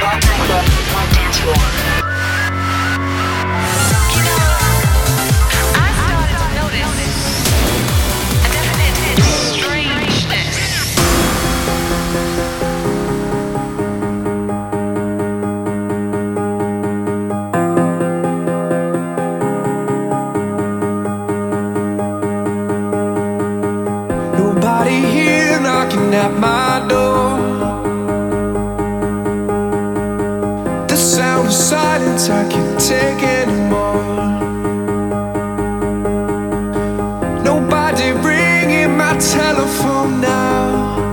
At my door, the sound of silence, I can't take anymore. Nobody ringing my telephone now.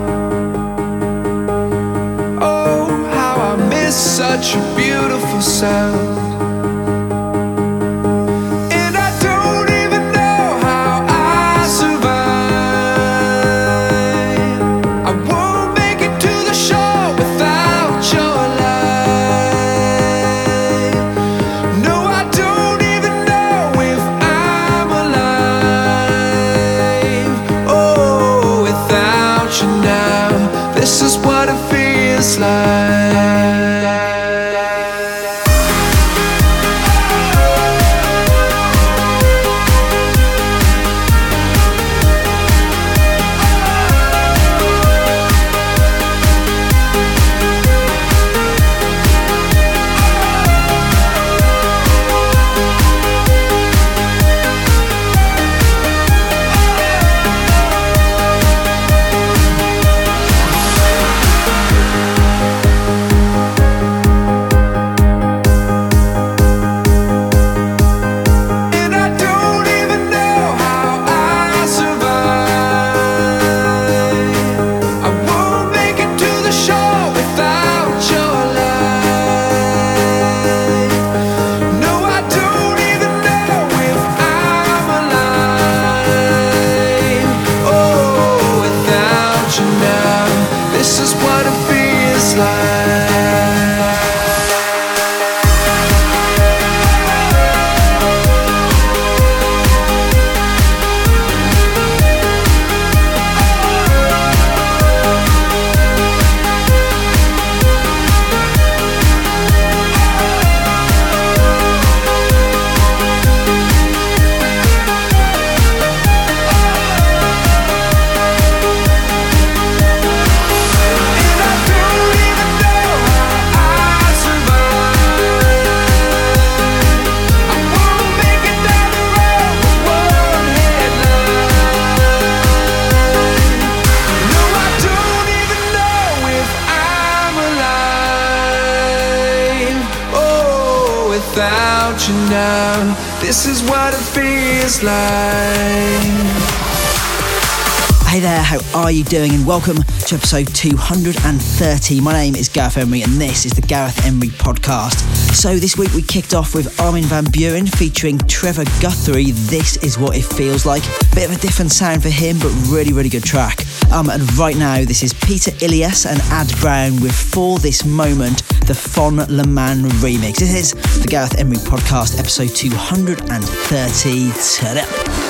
Oh, how I miss such a beautiful sound. This is what it feels like. This is what it feels like. Without you now, this is what it feels like. Hey there, how are you doing? And welcome to episode 230. My name is Gareth Emery and this is the Gareth Emery Podcast. So this week we kicked off with Armin van Buuren featuring Trevor Guthrie. This is what it feels like. Bit of a different sound for him, but really, really good track. And right now this is Peter Ilias and Ad Brown with For This Moment, the Fon Le Man remix. This is the Gareth Emery Podcast, episode 230. Turn up.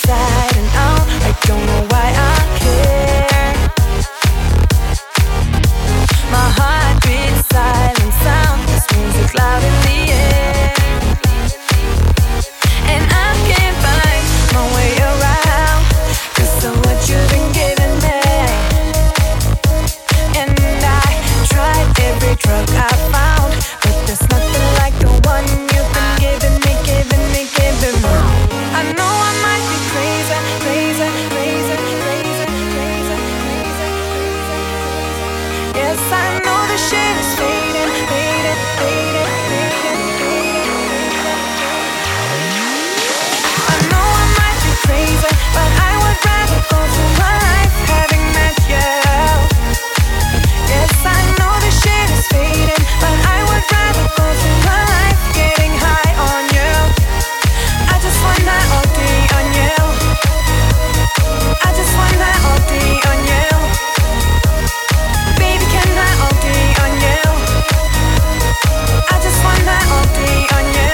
inside and out. I don't know why I care. My heart beats silent sound. This music loud in the air, and I can't find my way around 'cause of what you've been giving me. And I tried every drug I found, but there's nothing like the one you've been giving me, giving me, giving me. I know I might be crazy, crazy, crazy, crazy, crazy, crazy, crazy. Yes, I know the shit is fading, fading, fading, fading, fading. I know I might be crazy, but I would rather go through my life having met you. Yes, I know the shit is fading, but I would rather go through my life getting high on you. I just want that OD on you. I just want that OD on you. Baby, can I OD on you? I just want that OD on you.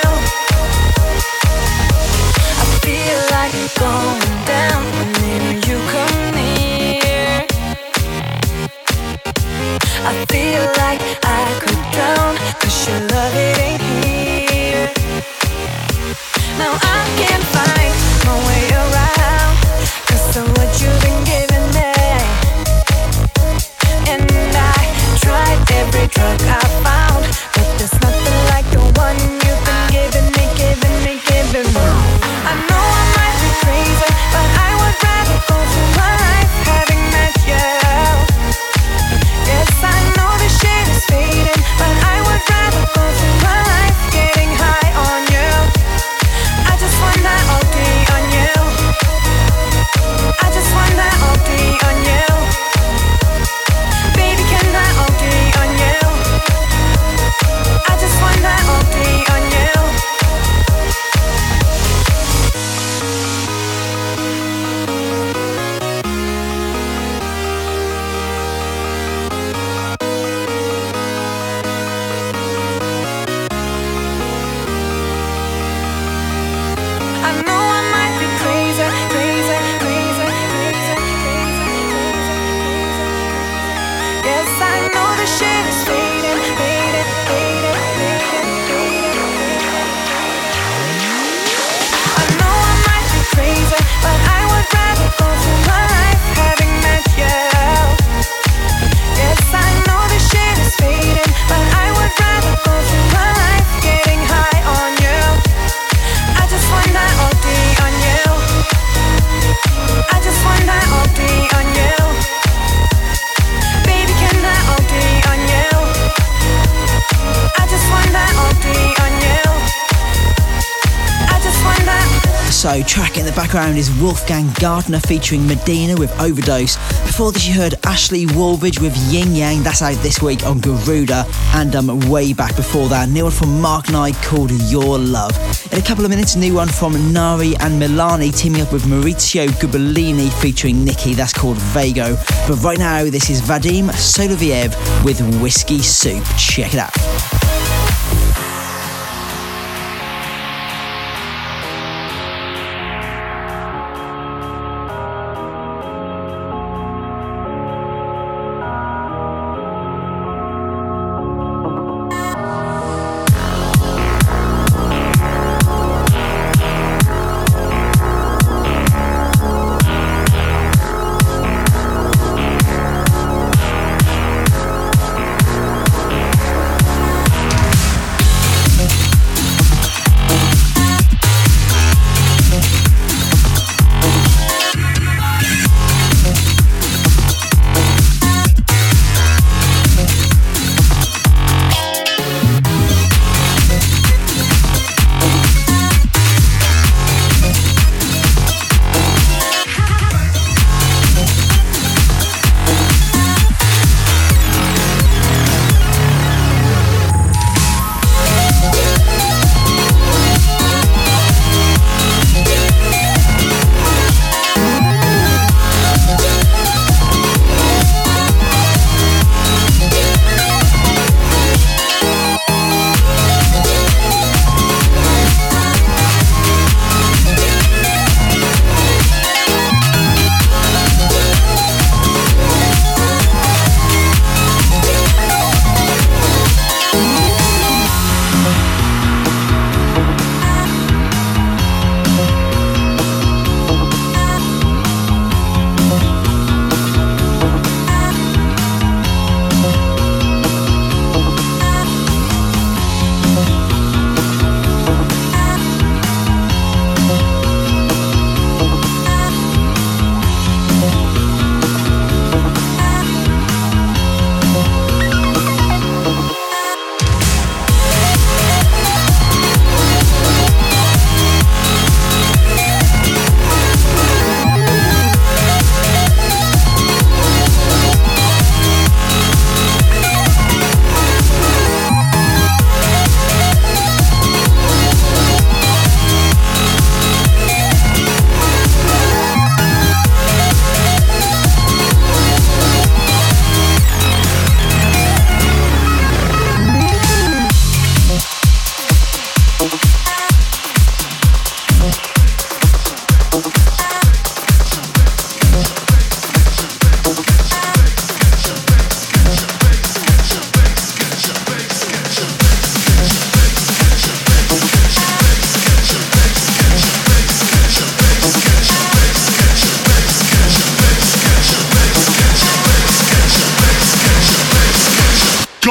I feel like going down whenever you come near. I feel like I could drown 'cause your love, it ain't here. Now I can't find my way around 'cause of what you've been giving me. And I tried every drug I found, but there's nothing like the one you've been giving me, giving me, giving me. I know I might be crazy, but I would rather go through my life having met you. Yes, I know the shit is fading, but I would rather go through my life getting high on you. I just want that OD on you. I just want that OD on you. Baby, can I OD on you? I just want that OD on you. I know I might be crazy, crazy, crazy, crazy, crazy, crazy. Yes, I know the shit is fading, fading, fading, fading, fading. I know I might be crazy, but I would rather go through my life having met you. Yes, I know the shit is fading, but I would rather go through my life getting high on you. I just want that OD on you. I just want that OD on you. Baby, can I OD on you? I just want that OD on you. I just want that. So, track in the background is Wolfgang Gardner featuring Medina with Overdose. Before this, you heard Ashley Wallbridge with Yin Yang. That's out this week on Garuda. And way back before that, new one from Mark Knight called Your Love. In a couple of minutes, a new one from Nari and Milani teaming up with Maurizio Gubellini featuring Nikki. That's called Vago. But right now, this is Vadim Soloviev with Whiskey Soup. Check it out.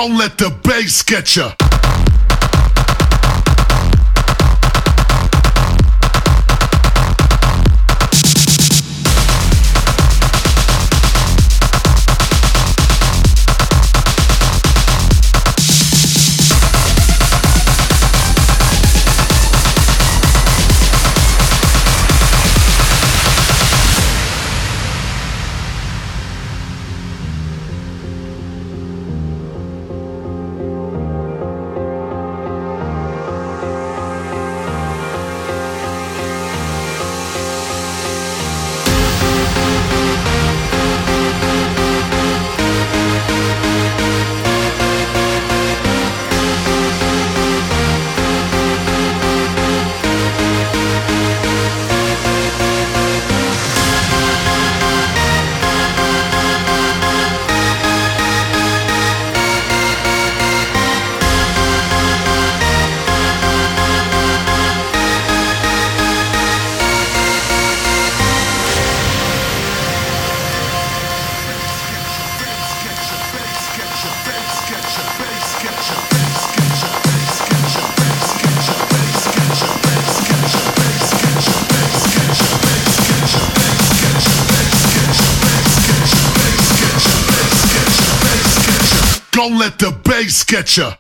Don't let the bass get ya. Don't let the bass get ya.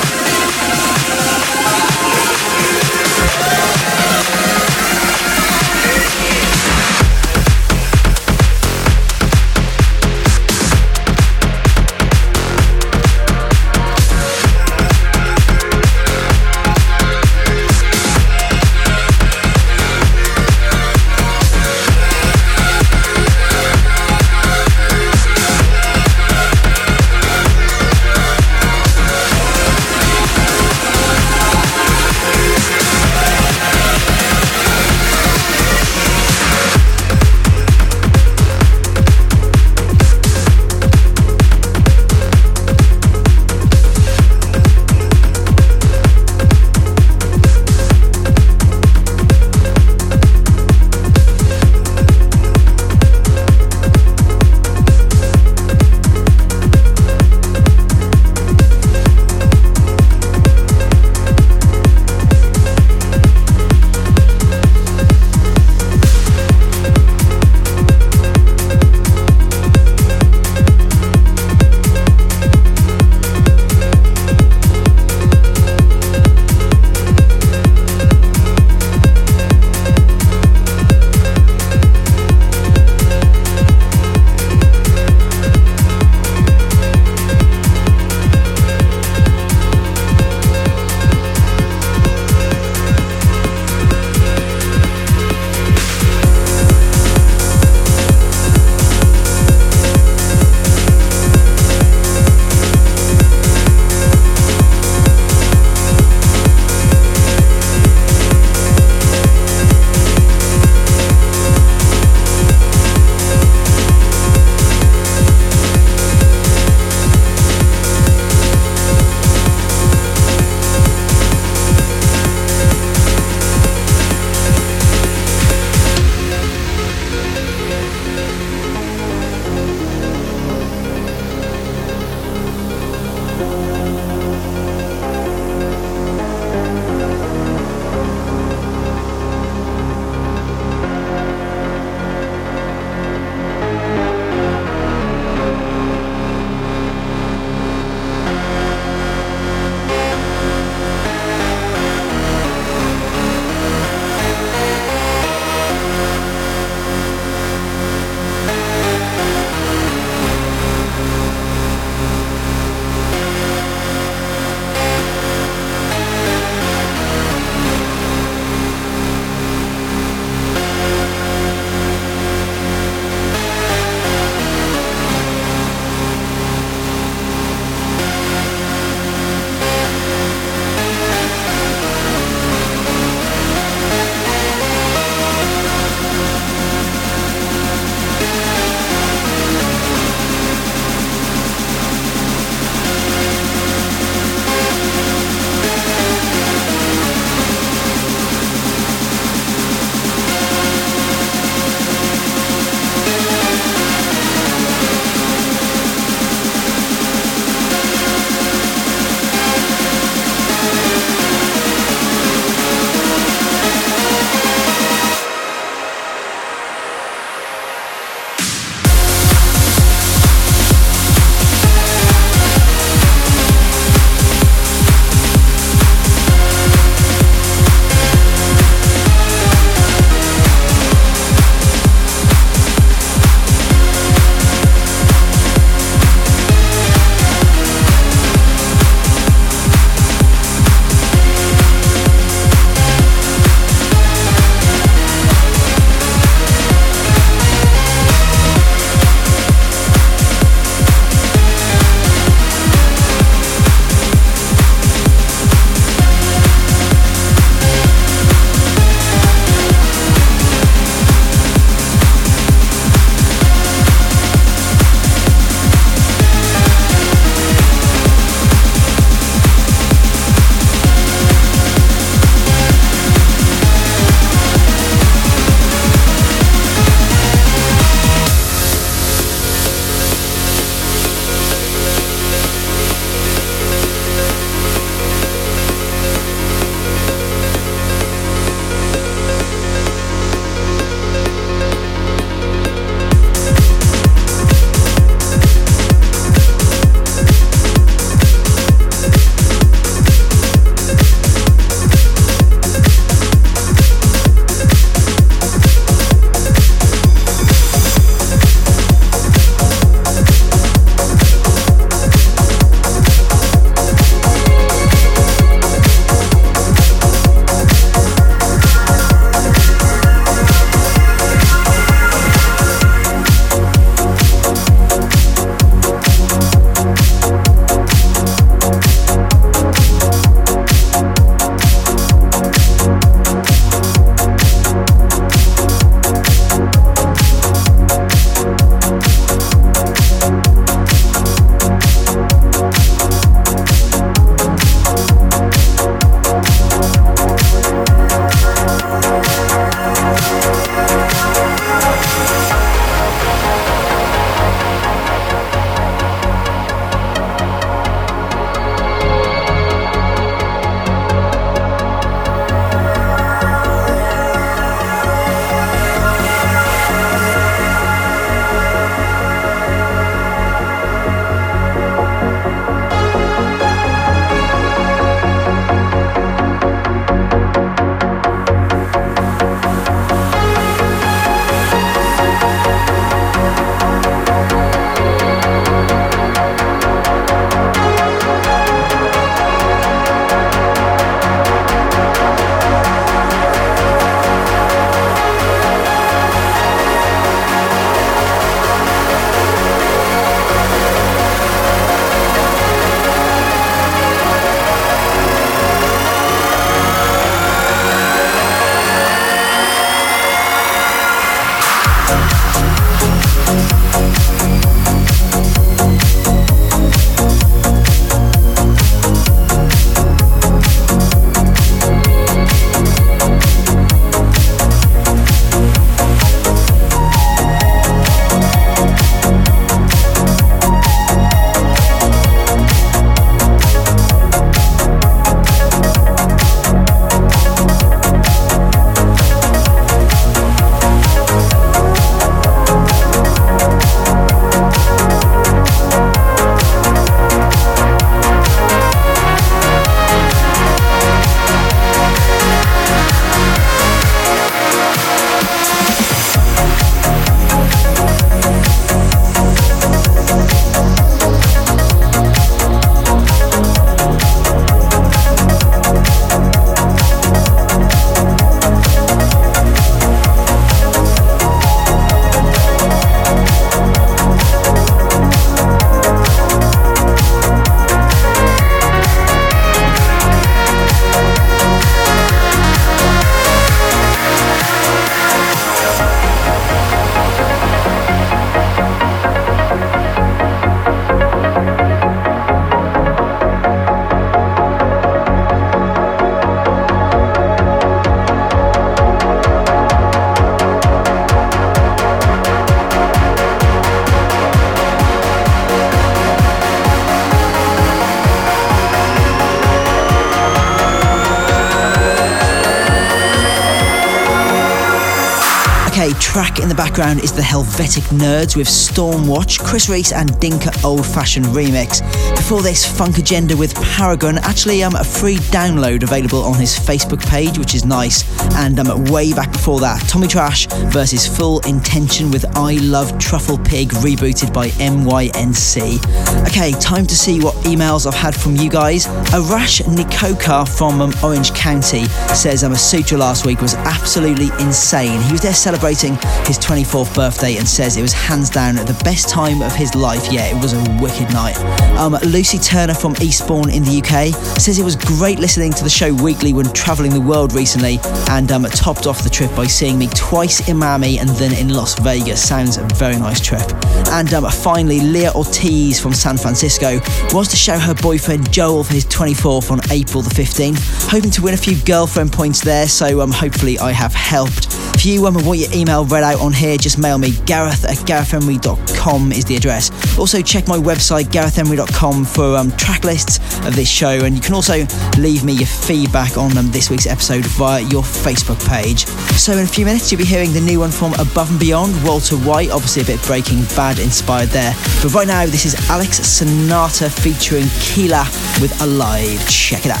Okay, track in the background is the Helvetic Nerds with Stormwatch, Chris Reese and Dinka Old Fashioned remix. Before this, Funk Agenda with Paragon, actually a free download available on his Facebook page, which is nice. And way back before that, Tommy Trash versus Full Intention with I Love Truffle Pig, rebooted by MYNC. Okay, time to see what emails I've had from you guys. Arash Nikoka from Orange County says Sutra last week was absolutely insane. He was there celebrating his 24th birthday and says it was hands down the best time of his life. Yeah, it was a wicked night. Lucy Turner from Eastbourne in the UK says it was great listening to the show weekly when travelling the world recently, and topped off the trip by seeing me twice in Miami and then in Las Vegas. Sounds a very nice trip. And finally, Leah Ortiz from San Francisco wants to show her boyfriend Joel for his 24th on April the 15th, hoping to win a few girlfriend points there, so hopefully I have helped. If you want your email read out on here, just mail me. Gareth@GarethEmery.com is the address. Also check my website GarethEmery.com for track lists of this show, and you can also leave me your feedback on this week's episode via your Facebook page. So in a few minutes you'll be hearing the new one from Above and Beyond, Walter White, obviously a bit Breaking Bad inspired there. But right now this is Alex Sonata featuring Keela with Alive. Check it out.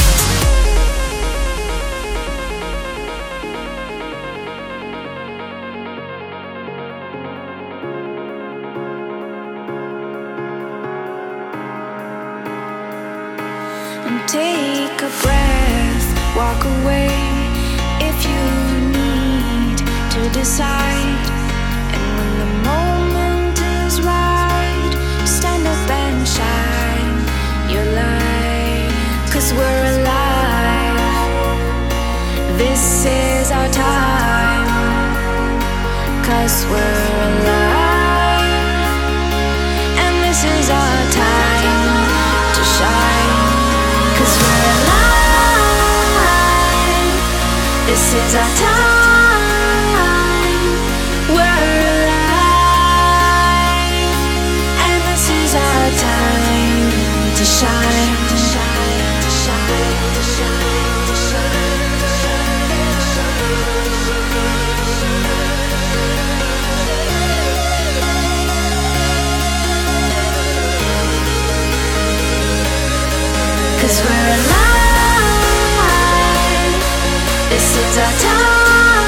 Take a breath, walk away if you need to decide. And when the moment is right, stand up and shine your light. 'Cause we're alive, this is our time. 'Cause we're alive, and this is our time to shine. 'Cause we're alive, this is our time. We're alive, and this is our time to shine, to shine, to shine, to shine, to shine, to shine. 'Cause we're alive, this is our time.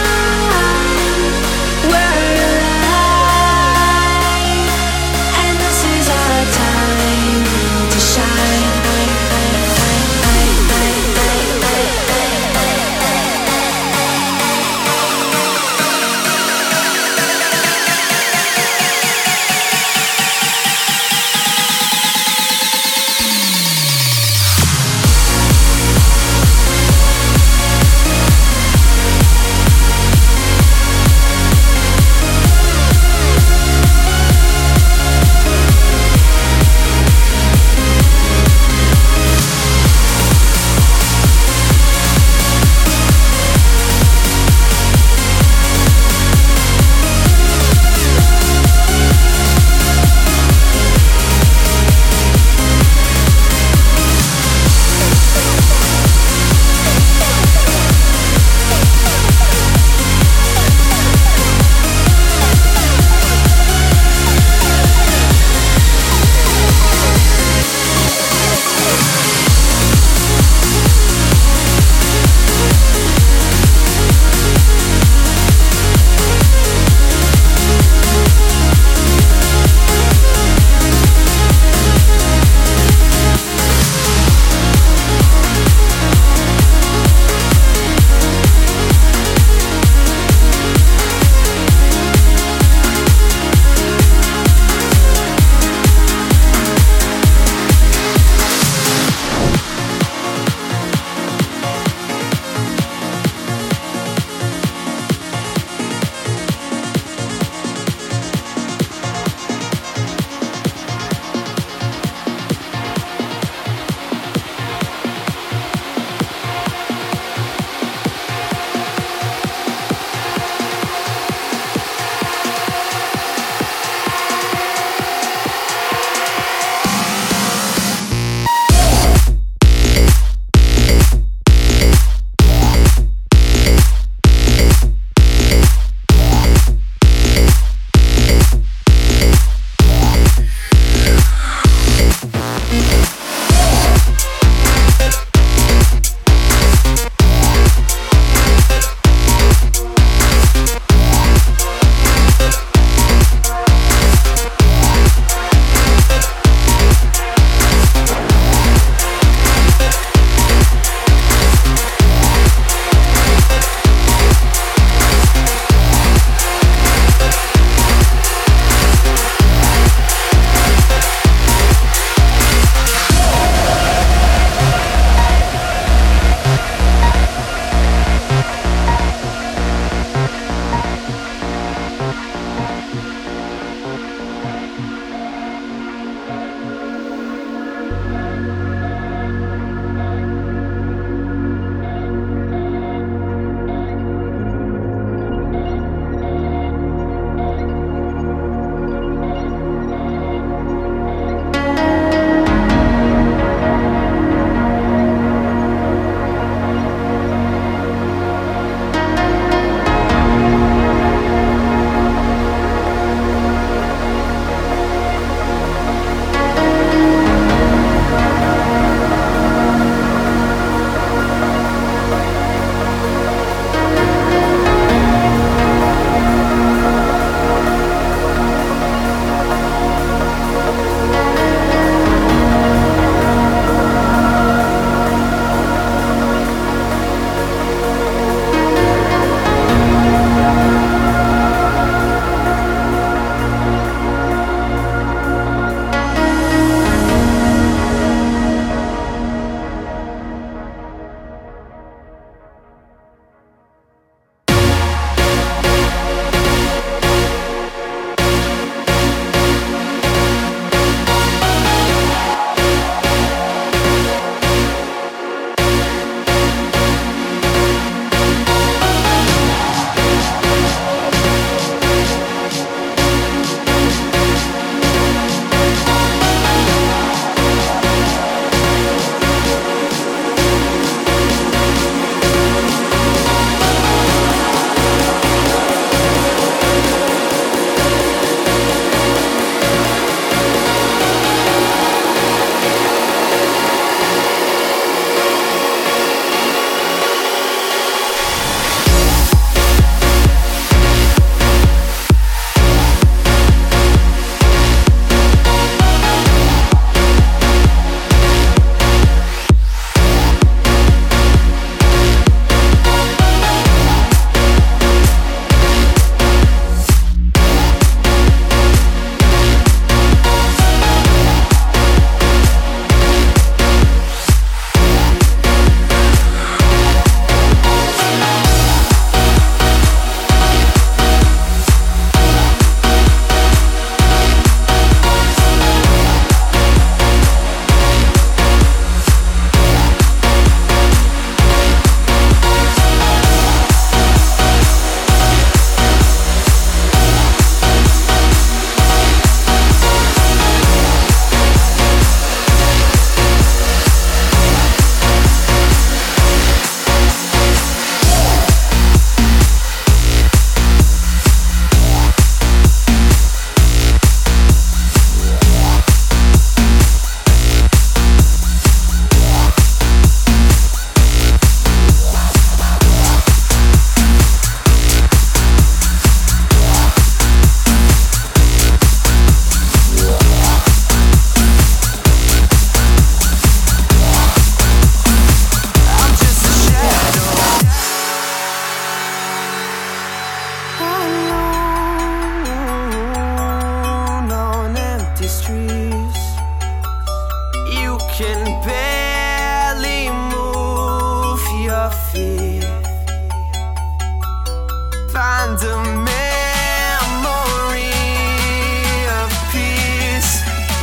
find a memory of peace,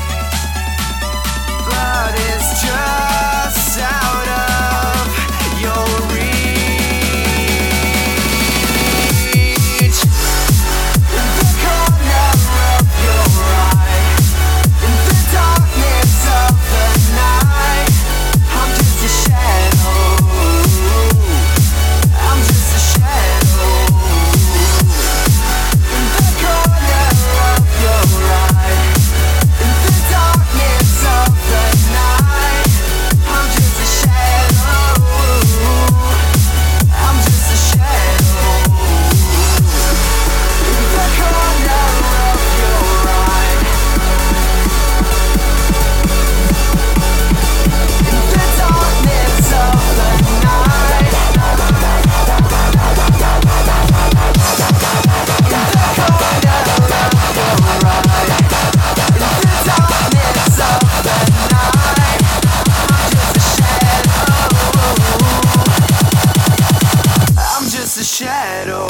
but it's just out of your reach. In the corner of your eye, in the darkness of the night, I'm just a shadow. I'm just a shadow. In the corner of your eye, in the darkness of the night, I'm just a shadow. I'm just a shadow. In the corner of your eye, in the darkness of the night, in the corner of your eye, in the darkness of the night, I'm just a shadow. I'm just a shadow.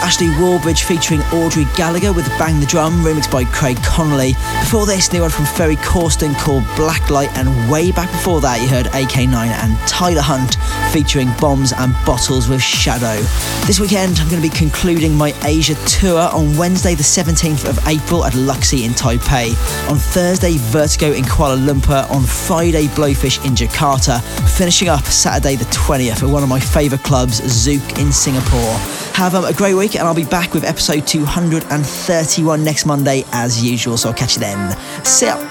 Ashley Warbridge featuring Audrey Gallagher with Bang the Drum, remixed by Craig Connolly. Before this, new one from Ferry Corsten called Blacklight, and way back before that you heard AK9 and Tyler Hunt featuring Bombs and Bottles with Shadow. This weekend I'm going to be concluding my Asia tour on Wednesday the 17th of April at Luxy in Taipei, on Thursday Vertigo in Kuala Lumpur, on Friday Blowfish in Jakarta, finishing up Saturday the 20th at one of my favourite clubs, Zouk in Singapore. Have a great week, and I'll be back with episode 231 next Monday as usual, so I'll catch you then. See ya.